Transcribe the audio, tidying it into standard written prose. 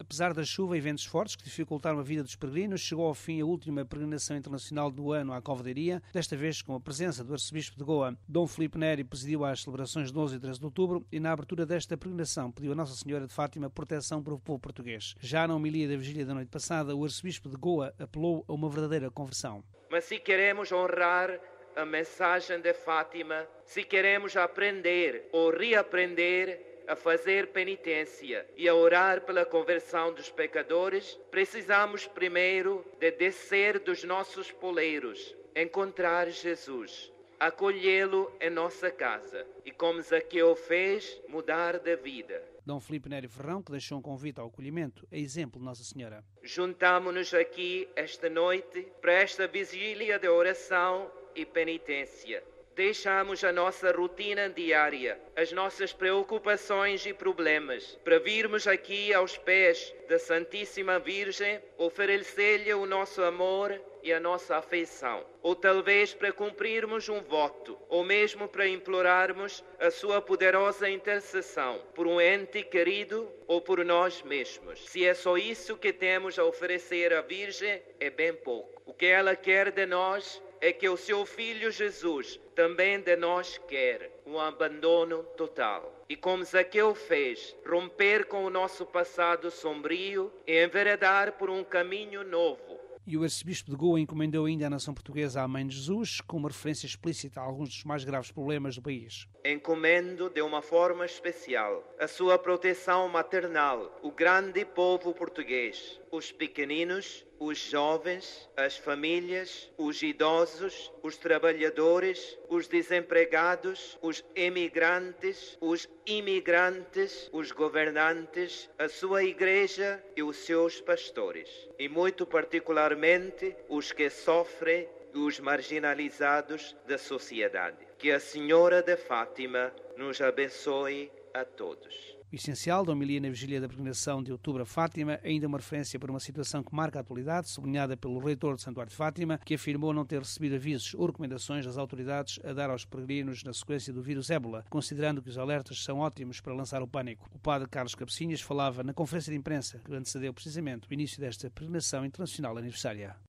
Apesar da chuva e ventos fortes que dificultaram a vida dos peregrinos, chegou ao fim a última peregrinação internacional do ano à Cova da Iria, desta vez com a presença do arcebispo de Goa. Dom Filipe Neri presidiu às celebrações de 11 e 13 de outubro e, na abertura desta peregrinação, pediu a Nossa Senhora de Fátima proteção para o povo português. Já na homilia da vigília da noite passada, o arcebispo de Goa apelou a uma verdadeira conversão. Mas se queremos honrar a mensagem de Fátima, se queremos aprender ou reaprender a fazer penitência e a orar pela conversão dos pecadores, precisamos primeiro de descer dos nossos poleiros, encontrar Jesus, acolhê-lo em nossa casa e, como Zaqueu fez, mudar de vida. Dom Filipe Neri Ferrão, que deixou um convite ao acolhimento, é exemplo de Nossa Senhora. Juntamo-nos aqui esta noite para esta vigília de oração e penitência. Deixamos a nossa rotina diária, as nossas preocupações e problemas, para virmos aqui aos pés da Santíssima Virgem, oferecer-lhe o nosso amor e a nossa afeição. Ou talvez para cumprirmos um voto, ou mesmo para implorarmos a sua poderosa intercessão por um ente querido ou por nós mesmos. Se é só isso que temos a oferecer à Virgem, é bem pouco. O que ela quer de nós é que o seu Filho Jesus também de nós quer um abandono total. E como Zaqueu fez, romper com o nosso passado sombrio e enveredar por um caminho novo. E o arcebispo de Goa encomendou ainda à nação portuguesa à Mãe de Jesus, com uma referência explícita a alguns dos mais graves problemas do país. Encomendo de uma forma especial a sua proteção maternal, o grande povo português, os pequeninos, os jovens, as famílias, os idosos, os trabalhadores, os desempregados, os emigrantes, os imigrantes, os governantes, a sua igreja e os seus pastores. E muito particularmente os que sofrem e os marginalizados da sociedade. Que a Senhora de Fátima nos abençoe a todos. O essencial da homilia na vigília da peregrinação de outubro a Fátima é ainda uma referência para uma situação que marca a atualidade, sublinhada pelo reitor de Santuário de Fátima, que afirmou não ter recebido avisos ou recomendações das autoridades a dar aos peregrinos na sequência do vírus ébola, considerando que os alertas são ótimos para lançar o pânico. O padre Carlos Cabecinhas falava na conferência de imprensa que antecedeu precisamente o início desta peregrinação internacional aniversária.